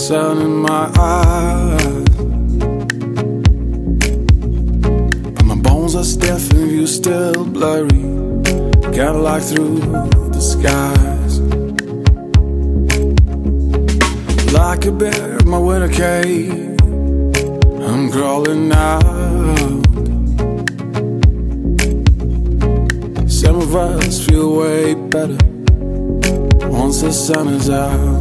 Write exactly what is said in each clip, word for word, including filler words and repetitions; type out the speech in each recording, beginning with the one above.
sun in my eyes, but my bones are stiff and view still blurry, kinda like through the skies. Like a bear in my winter cave, I'm crawling out. Some of us feel way better once the sun is out.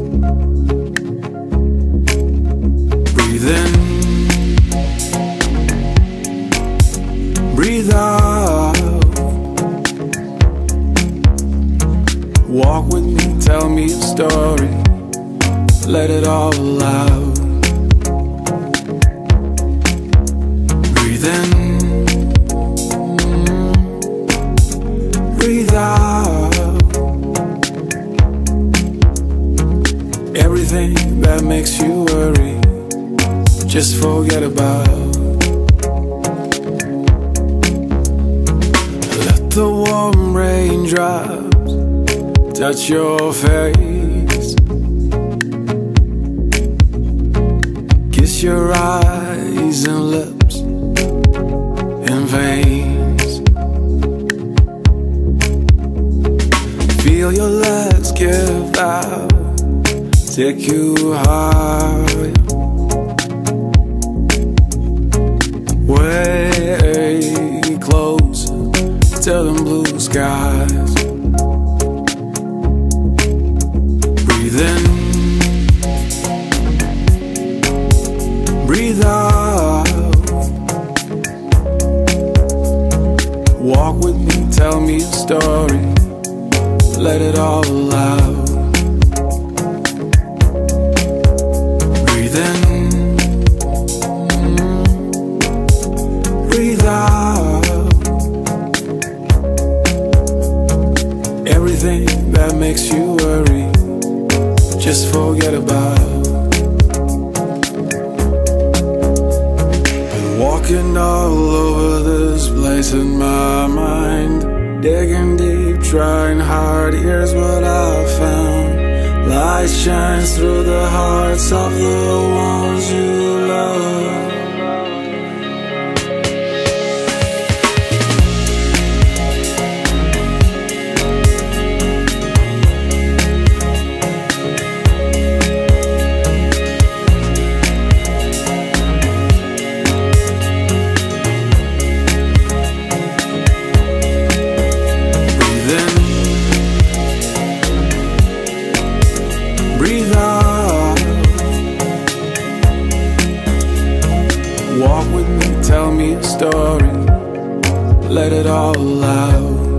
Breathe in, breathe out. Walk with me, tell me a story, let it all out. Breathe in, breathe out. Everything that makes you worry, just forget about. Let the warm raindrops touch your face, kiss your eyes and lips and veins. Feel your legs give out, take you higher, way closer to them blue skies. Breathe in, breathe out. Walk with me, tell me a story, let it all out. Breathe in, breathe out. Everything that makes you worry, just forget about. Been walking all over this place in my mind, digging deep, trying hard, here's what I found. Light shines through the hearts of the ones you love. Breathe out. Walk with me, tell me a story, let it all out.